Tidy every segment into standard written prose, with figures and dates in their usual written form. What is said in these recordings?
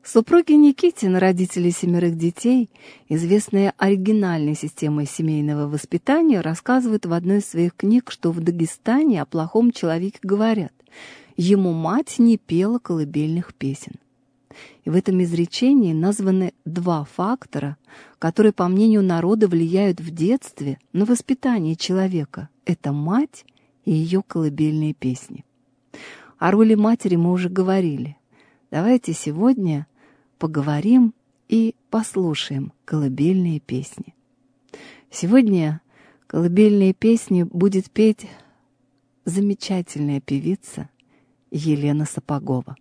Супруги Никитин, родители 7 детей, известные оригинальной системой семейного воспитания, рассказывают в одной из своих книг, что в Дагестане о плохом человеке говорят: ему мать не пела колыбельных песен. И в этом изречении названы 2 фактора, которые, по мнению народа, влияют в детстве на воспитание человека. Это мать и ее колыбельные песни. О роли матери мы уже говорили. Давайте сегодня поговорим и послушаем колыбельные песни. Сегодня колыбельные песни будет петь замечательная певица Елена Сапогова.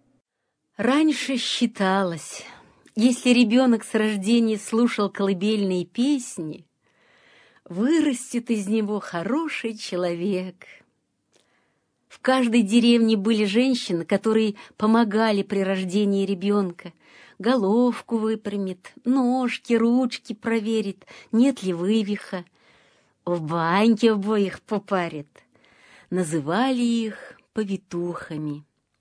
Раньше считалось, если ребенок с рождения слушал колыбельные песни, вырастет из него хороший человек. В каждой деревне были женщины, которые помогали при рождении ребенка. Головку выпрямит, ножки, ручки проверит, нет ли вывиха. В баньке обоих попарит. Называли их повитухами.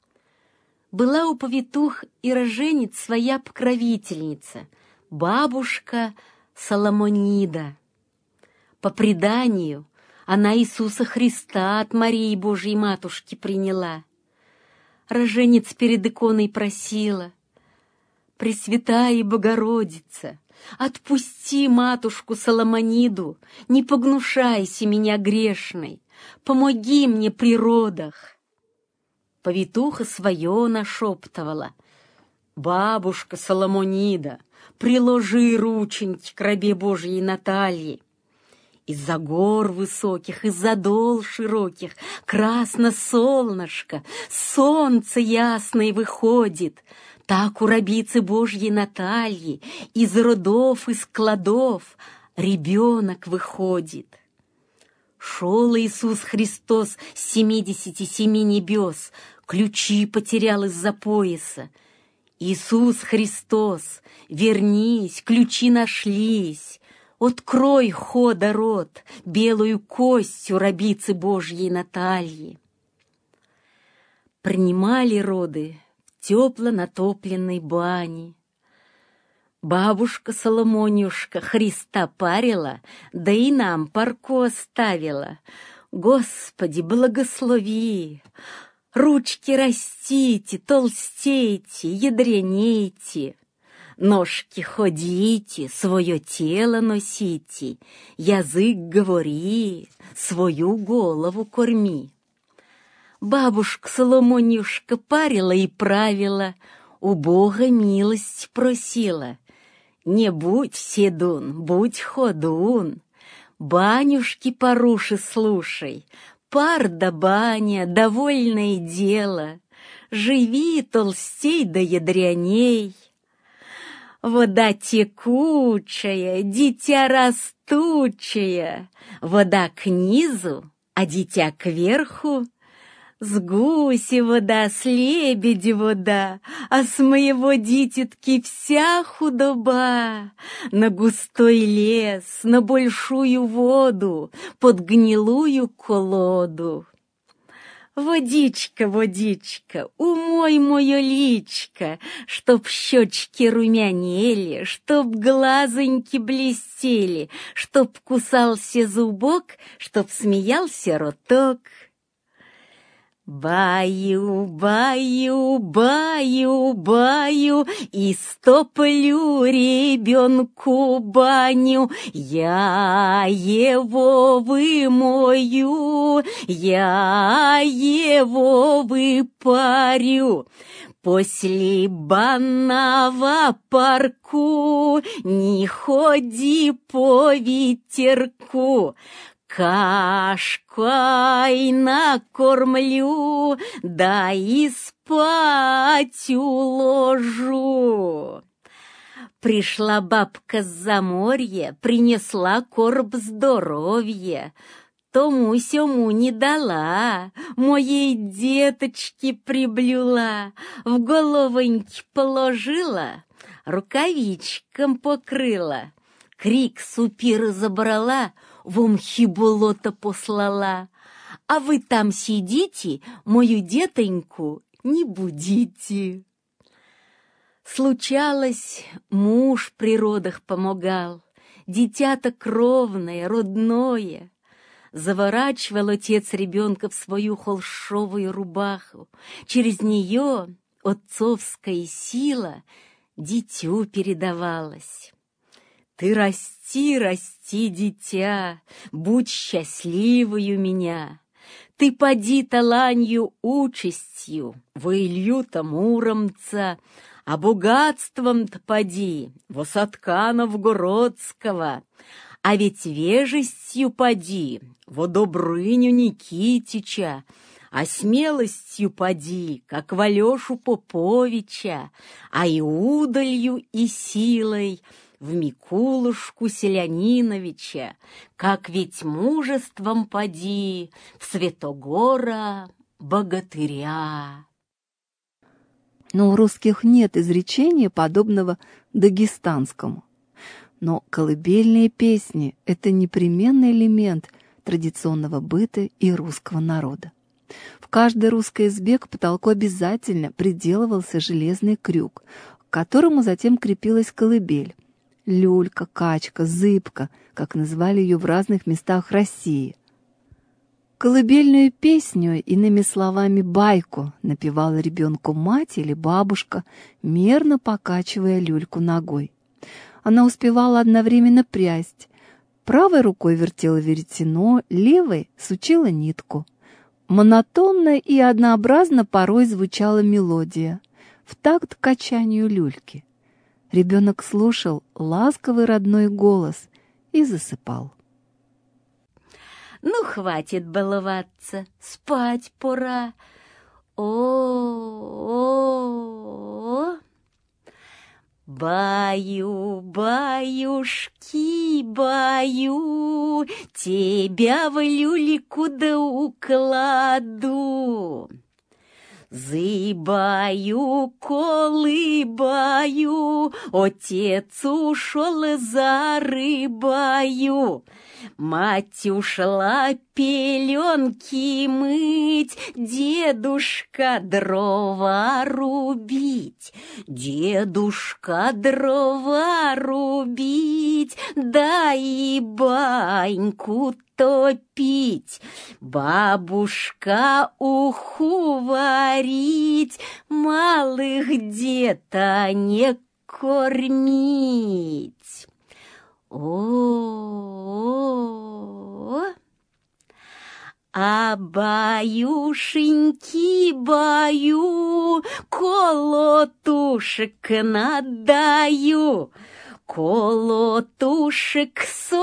Была у повитух и рожениц своя покровительница, бабушка Соломонида. По преданию, она Иисуса Христа от Марии Божьей Матушки приняла. Роженец перед иконой просила: «Пресвятая Богородица, отпусти матушку Соломониду, не погнушайся меня грешной, помоги мне при родах». Повитуха свое нашептывала: «Бабушка Соломонида, приложи рученьки к рабе Божьей Наталье». Из-за гор высоких, из-за дол широких красно солнышко, солнце ясное выходит. Так у рабицы Божьей Натальи из родов, из кладов ребенок выходит. Шел Иисус Христос с 77 небес, ключи потерял из-за пояса. Иисус Христос, вернись, ключи нашлись. Открой хода рот, белую костью рабицы Божьей Натальи. Принимали роды в тепло натопленной бане. Бабушка Соломонюшка Христа парила, да и нам парку оставила. Господи, благослови! Ручки растите, толстейте, ядренейте. Ножки ходите, свое тело носите, язык говори, свою голову корми. Бабушка Соломонюшка парила и правила, у Бога милость просила. Не будь седун, будь ходун, банюшки поруши слушай, пар да баня, довольное дело, живи толстей да ядряней. Вода текучая, дитя растучая, вода к низу, а дитя кверху. С гуси вода, с лебеди вода, а с моего дитятки вся худоба. На густой лес, на большую воду, под гнилую колоду. Водичка, водичка, умой мое личко, чтоб щечки румянели, чтоб глазоньки блестели, чтоб кусался зубок, чтоб смеялся роток. Баю, баю, баю, баю, истоплю ребенку баню. Я его вымою, я его выпарю. После банного парку не ходи по ветерку. Кашкой накормлю, да и спать уложу. Пришла бабка с заморья, принесла короб здоровья. Тому-сему не дала, моей деточке приблюла, в головоньки положила, рукавичком покрыла. Крик супира забрала, в мхи болото послала. А вы там сидите, мою детоньку не будите. Случалось, муж при родах помогал, дитя-то кровное, родное. Заворачивал отец ребенка в свою холщовую рубаху. Через нее отцовская сила дитю передавалась. Ты расти, расти, дитя, будь счастливою меня. Ты поди таланью участью, во Илью-то Муромца, а богатством-то поди Восадка Новгородского, а ведь вежестью поди во Добрыню Никитича, а смелостью поди, как в Алешу Поповича, а и удалью и силой в Микулушку Селяниновича, как ведь мужеством поди в Святогора Богатыря. Но у русских нет изречения, подобного дагестанскому. Но колыбельные песни – это непременный элемент традиционного быта и русского народа. В каждой русской избе к потолку обязательно приделывался железный крюк, к которому затем крепилась колыбель. Люлька, качка, зыбка, как называли ее в разных местах России. Колыбельную песню, иными словами байку, напевала ребенку мать или бабушка, мерно покачивая люльку ногой. Она успевала одновременно прясть. Правой рукой вертела веретено, левой сучила нитку. Монотонно и однообразно порой звучала мелодия, в такт качанию люльки. Ребенок слушал ласковый родной голос и засыпал. Ну, хватит баловаться, спать пора. О-о-о! Баю, баюшки, баю, тебя в люльку да укладу. Зыбаю, колыбаю, отец ушел за рыбою. Мать ушла пеленки мыть, дедушка дрова рубить. Дедушка дрова рубить, да и баньку топить. Бабушка уху варить, малых где-то не кормить. О, а баюшеньки, баю, колотушек надаю. Колотушек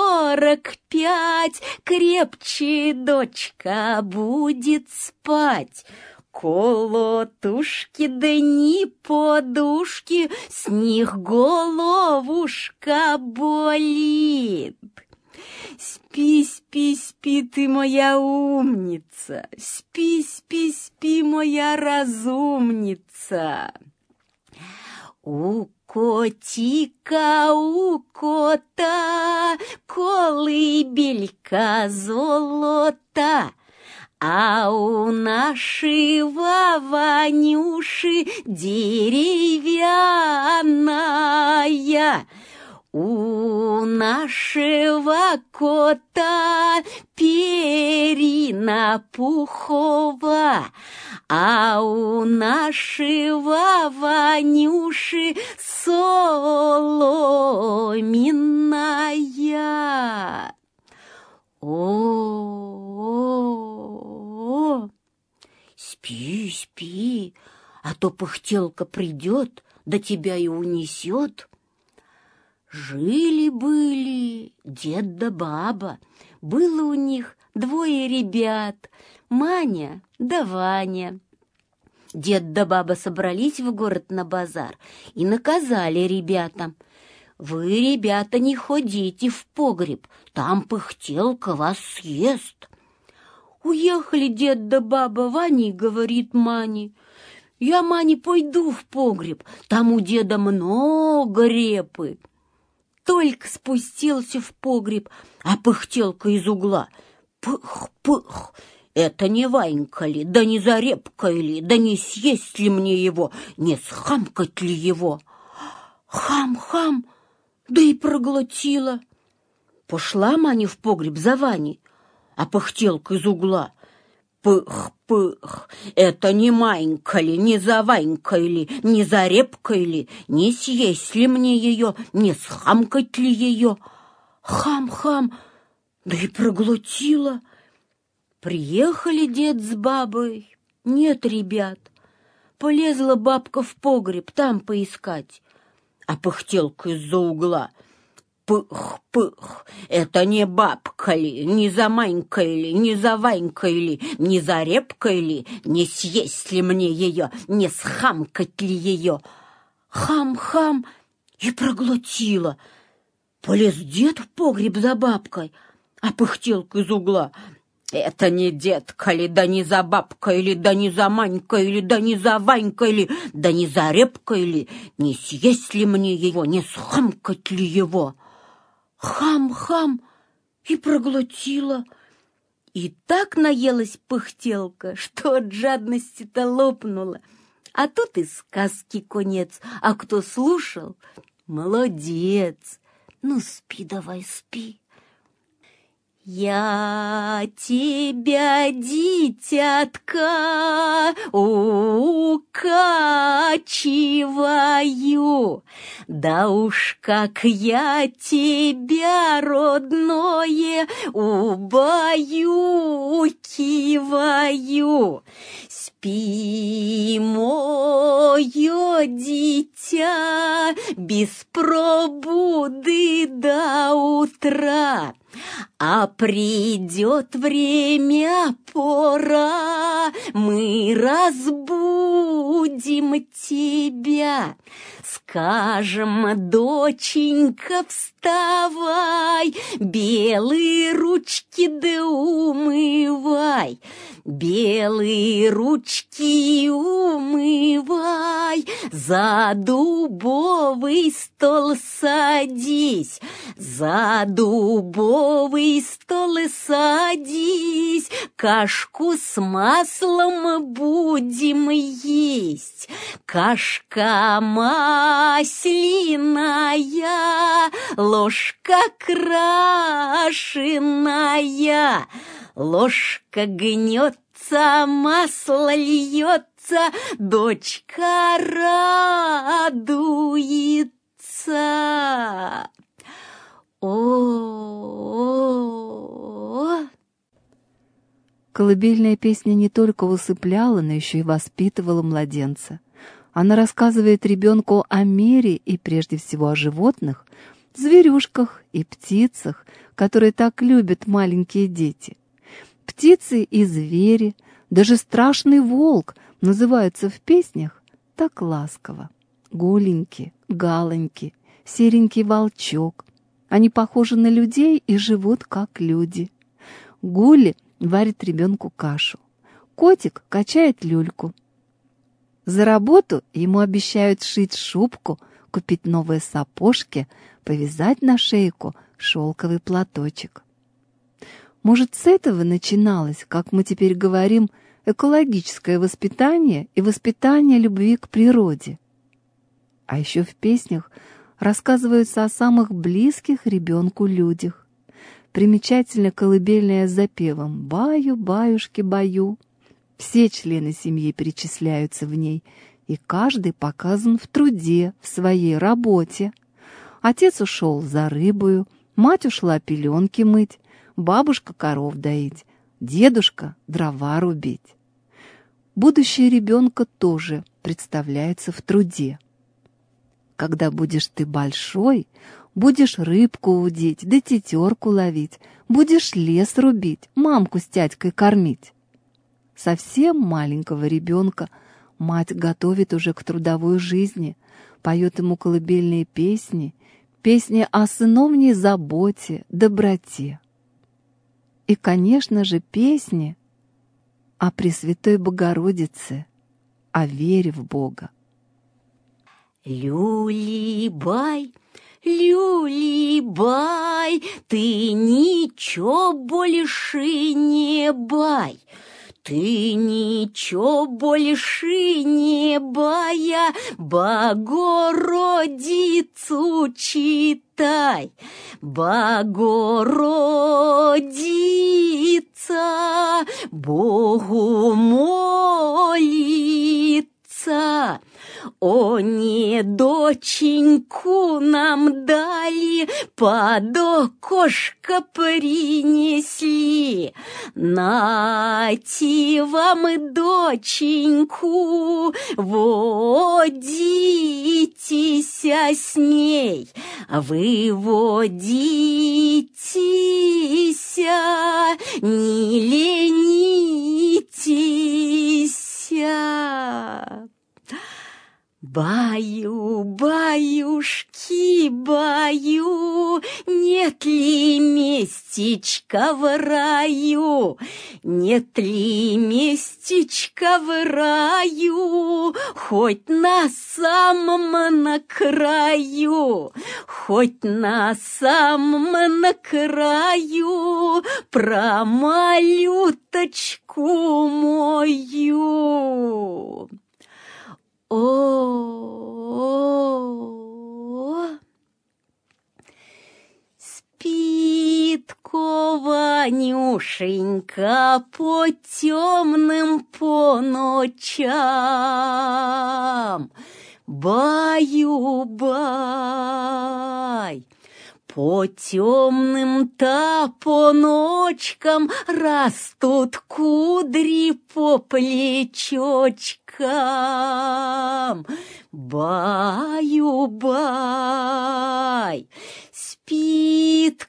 45, крепче дочка будет спать. Колотушки да не подушки, с них головушка болит. Спи, спи, спи, ты моя умница, спи, спи, спи, моя разумница. У котика, у кота, колыбелька золота, а у нашего Ванюши деревянная. У нашего кота перина пухова, а у нашего Ванюши соломенная. О, спи, спи, а то пыхтелка придет, да тебя и унесет. Жили-были дед да баба, было у них двое ребят, Маня да Ваня. Дед да баба собрались в город на базар и наказали ребятам: «Вы, ребята, не ходите в погреб, там пыхтелка вас съест». Уехали дед да баба, Ваня говорит Мане: «Я, Мане, пойду в погреб, там у деда много репы». Только спустился в погреб, а пыхтелка из угла: «Пых-пых, это не Ванька ли, да не за репкой ли, да не съесть ли мне его, не схамкать ли его?» Хам-хам, да и проглотила. Пошла Маня в погреб за Ваней, а пыхтелка из угла: пых-пых, это не Манька ли, не за Ванькой ли, не за репкой ли, не съесть ли мне ее, не схамкать ли ее? Хам-хам, да и проглотила. Приехали дед с бабой, нет ребят. Полезла бабка в погреб там поискать, а пыхтелка из-за угла: пых-пых, это не бабка ли, не за Манькой ли, не за Ванькой ли, не за репкой ли, не съесть ли мне ее, не схамкать ли ее? Хам-хам, и проглотила. Полез дед в погреб за бабкой, а пыхтелка из угла: это не детка ли, да не за бабкой ли, да не за Манькой ли, да не за Ванькой ли, да не за репкой ли, не съесть ли мне его, не схамкать ли его? Хам-хам, и проглотила. И так наелась пыхтелка, что от жадности-то лопнула. А тут и сказки конец, а кто слушал, молодец. Ну, спи давай, спи. Я тебя, дитятка, укачиваю, да уж как я тебя, родное, убаюкиваю. Спи, мое дитя, без пробуды до утра. А придет время, пора, мы разбудим тебя. Скажем: доченька, вставай, белые ручки да умывай, белые ручки умывай, за дубовый стол садись, за дубовый стол садись, кашку с маслом будем есть. Кашка масляная, ложка крашеная, ложка гнется, масло льется, дочка радуется. О-о-о! Колыбельная песня не только усыпляла, но еще и воспитывала младенца. Она рассказывает ребенку о мире и прежде всего о животных, зверюшках и птицах, которые так любят маленькие дети. Птицы и звери, даже страшный волк называются в песнях так ласково. Гуленьки, галоньки, серенький волчок. Они похожи на людей и живут как люди. Гули варит ребенку кашу. Котик качает люльку. За работу ему обещают сшить шубку, купить новые сапожки, повязать на шейку шелковый платочек. Может, с этого начиналось, как мы теперь говорим, экологическое воспитание и воспитание любви к природе. А еще в песнях рассказываются о самых близких ребенку людях. Примечательно колыбельная с запевом «Баю, баюшки, баю». Все члены семьи перечисляются в ней, и каждый показан в труде, в своей работе. Отец ушел за рыбою, мать ушла пеленки мыть, бабушка коров доить, дедушка дрова рубить. Будущее ребенка тоже представляется в труде. Когда будешь ты большой, будешь рыбку удить, да тетерку ловить, будешь лес рубить, мамку с тятькой кормить. Совсем маленького ребенка мать готовит уже к трудовой жизни, поет ему колыбельные песни, песни о сыновней заботе, доброте. И, конечно же, песни о Пресвятой Богородице, о вере в Бога. Люли-бай, люли-бай, ты ничего больше не бай. Ты ничего больше не бая, Богородицу читай. Богородица Богу молится. О, не доченьку нам дали, под окошко принесли. Нате вам доченьку, водитесь с ней, выводитесь, не ленитесь. Баю, баюшки, баю, нет ли местечка в раю? Нет ли местечка в раю, хоть на самом на краю, хоть на самом на краю, про малюточку мою. О, спит Ванюшенька по темным по ночам. Баю-бай, по темным-то по ночкам растут кудри по плечочкам. Баю-бай, спит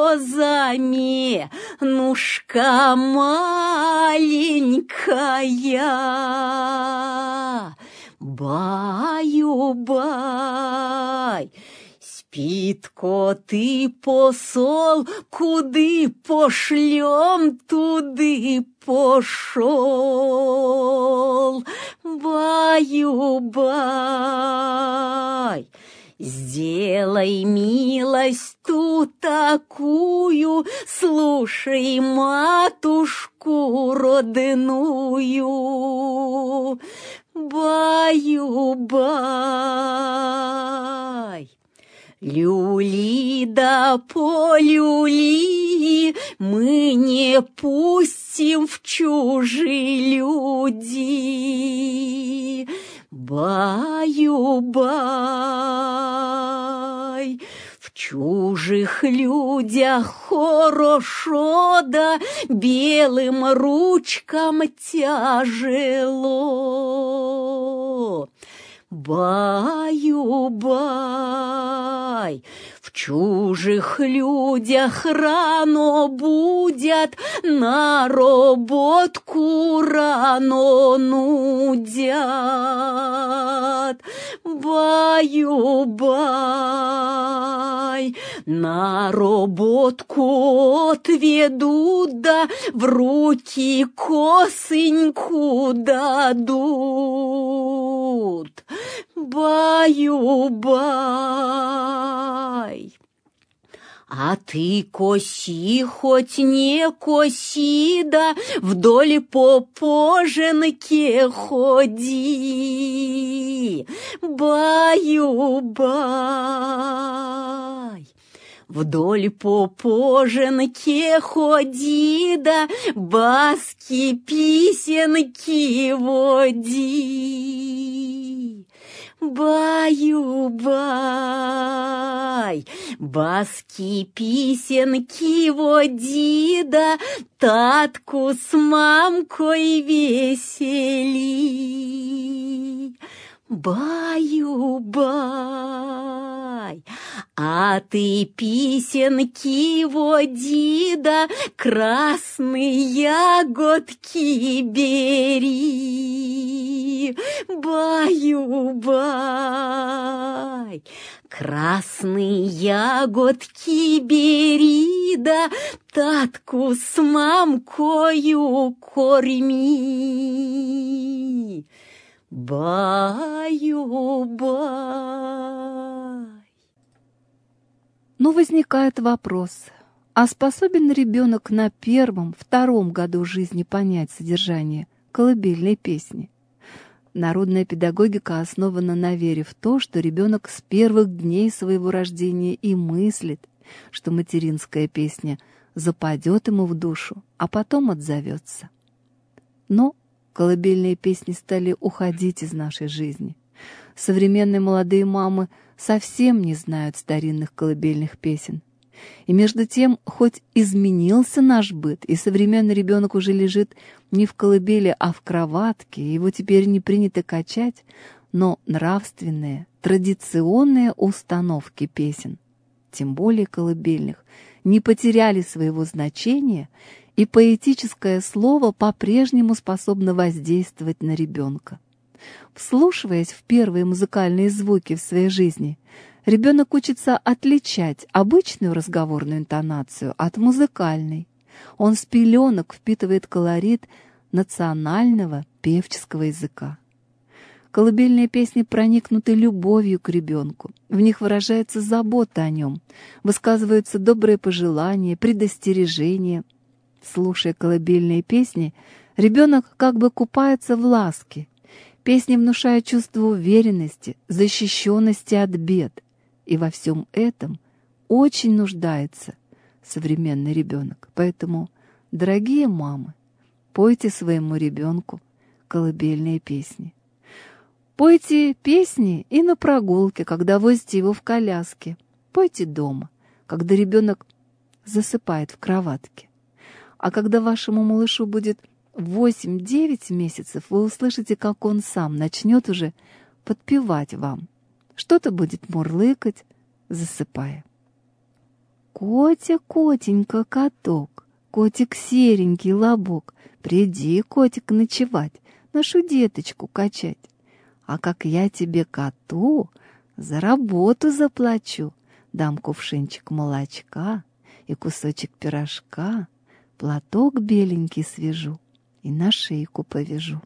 козаменушка маленькая. Баю-бай, спит коты посол, куды пошлем, туды пошел. Баю-бай, сделай милость ту такую, слушай матушку родную. Баю-бай, люли да полюли мы не пустим в чужие люди. Баю-бай, в чужих людях хорошо, да белым ручкам тяжело. Баю-бай, в чужих людях рано будят, на работку рано нудят. Баю-бай, на работку отведут, да в руки косыньку дадут. Баю-бай, а ты коси, хоть не коси, да вдоль по поженке ходи. Баю-бай, вдоль по поженке ходи, да баски песенки води. Баю-бай, баски песенки води, да татку с мамкой весели. Баю-бай, а ты песенки води, да красные ягодки бери. Баю-бай, красные ягодки бери, да татку с мамкою корми. Баю-бай. Но возникает вопрос, А способен ребенок на первом-втором году жизни понять содержание колыбельной песни? Народная педагогика основана на вере в то, что ребенок с первых дней своего рождения и мыслит, что материнская песня западет ему в душу, а потом отзовется. Но колыбельные песни стали уходить из нашей жизни. Современные молодые мамы совсем не знают старинных колыбельных песен. И между тем, хоть изменился наш быт, и современный ребенок уже лежит не в колыбели, а в кроватке, его теперь не принято качать, но нравственные, традиционные установки песен, тем более колыбельных, не потеряли своего значения, и поэтическое слово по-прежнему способно воздействовать на ребенка. Вслушиваясь в первые музыкальные звуки в своей жизни, ребенок учится отличать обычную разговорную интонацию от музыкальной. Он с пеленок впитывает колорит национального певческого языка. Колыбельные песни проникнуты любовью к ребенку. В них выражается забота о нем, высказываются добрые пожелания, предостережения. Слушая колыбельные песни, ребенок как бы купается в ласке. Песни внушают чувство уверенности, защищенности от бед. И во всем этом очень нуждается современный ребенок. Поэтому, дорогие мамы, пойте своему ребенку колыбельные песни. Пойте песни и на прогулке, когда возите его в коляске. Пойте дома, когда ребенок засыпает в кроватке. А когда вашему малышу будет 8-9 месяцев, вы услышите, как он сам начнет уже подпевать вам. Что-то будет мурлыкать, засыпая. Котя, котенька, каток, котик серенький лобок, приди, котик, ночевать, нашу деточку качать. А как я тебе, коту, за работу заплачу, дам кувшинчик молочка и кусочек пирожка, платок беленький свяжу и на шейку повяжу.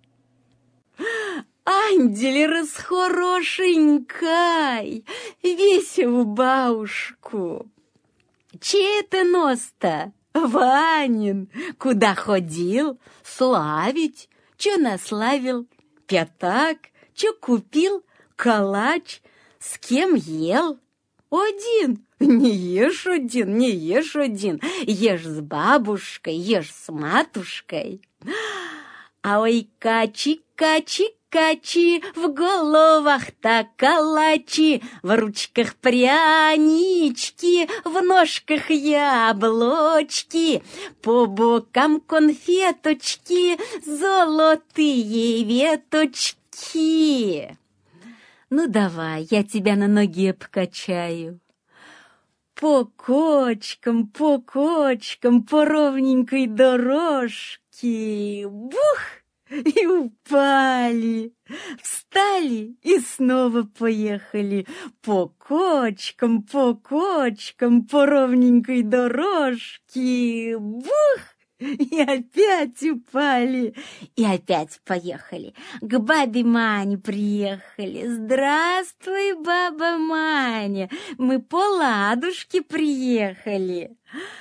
Андель расхорошенькай, весел бабушку. Чей это нос-то? Ванин. Куда ходил? Славить. Чё наславил? Пятак. Чё купил? Калач. С кем ел? Один. Не ешь один, не ешь один. Ешь с бабушкой, ешь с матушкой. А ой, качи, качи, качи, в головах-то калачи, в ручках прянички, в ножках яблочки, по бокам конфеточки, золотые веточки. Ну давай, я тебя на ноге покачаю. По кочкам, по ровненькой дорожке. Бух! И упали. Встали и снова поехали. По кочкам, по ровненькой дорожке. Бух! И опять упали, и опять поехали. К бабе Мане приехали. Здравствуй, баба Маня, мы по ладушке приехали.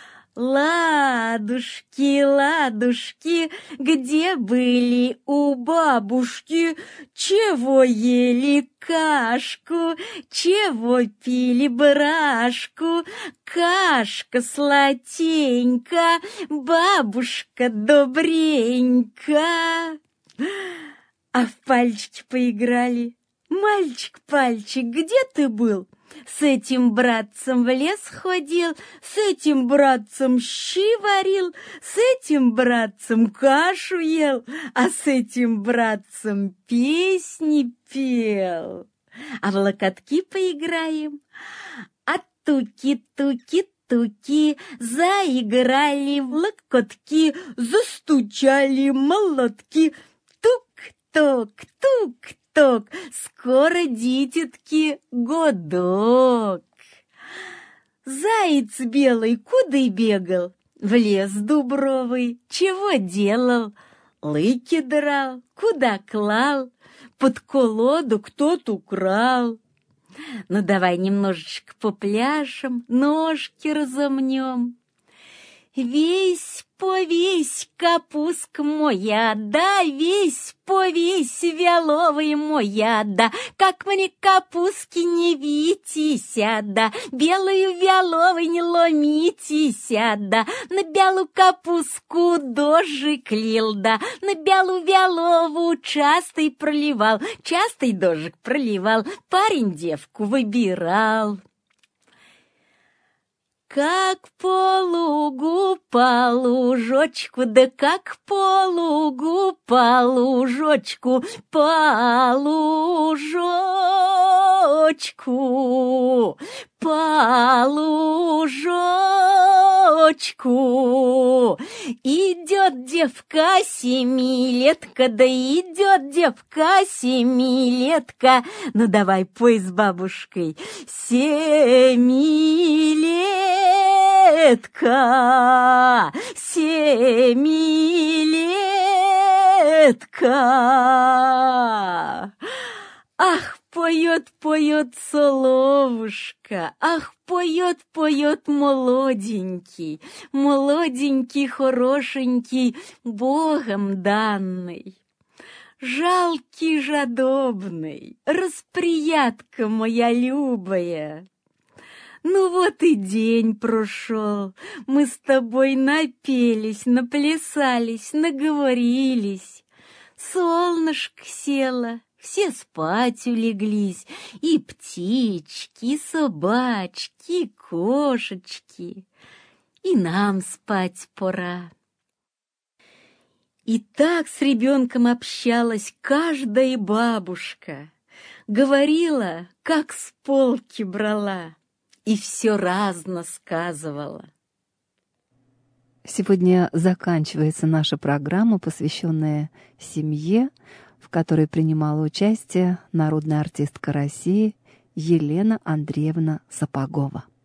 Ладушки, ладушки, где были у бабушки? Чего ели кашку, чего пили брашку? Кашка сладенька, бабушка добренька. А в пальчики поиграли. Мальчик-пальчик, где ты был? С этим братцем в лес ходил, с этим братцем щи варил, с этим братцем кашу ел, а с этим братцем песни пел. А в локотки поиграем. А туки-туки-туки заиграли в локотки, застучали молотки. Тук-ток, тук-ток, скоро, дитятки, годок. Заяц белый куда бегал? В лес дубровый. Чего делал? Лыки драл. Куда клал? Под колоду кто-то украл. Ну, давай немножечко попляшем, ножки разомнем. Весь повесь, капуска моя, да, весь повесь, вяловый моя, да, как мне капустки не витися, да, белую вяловой не ломитися, да, на белую капустку дождик лил, да, на белую вялову частый проливал, частый дождик проливал, парень девку выбирал. Как по лугу, по лужочку, да как по лугу, по лужочку, по лужочку, по лужочку. Идет девка семилетка, да идет девка семилетка. Ну давай пой с бабушкой. Семилетка, семилетка. Ах, поет, поет соловушка, ах, поет, поет молоденький, молоденький, хорошенький, Богом данный. Жалкий, жадобный, расприятка моя любая. Ну вот и день прошел, мы с тобой напелись, наплясались, наговорились. Солнышко село, все спать улеглись, и птички, и собачки, и кошечки, и нам спать пора. И так с ребенком общалась каждая бабушка, говорила, как с полки брала, и все разно сказывала. Сегодня заканчивается наша программа, посвященная семье, в которой принимала участие народная артистка России Елена Андреевна Сапогова.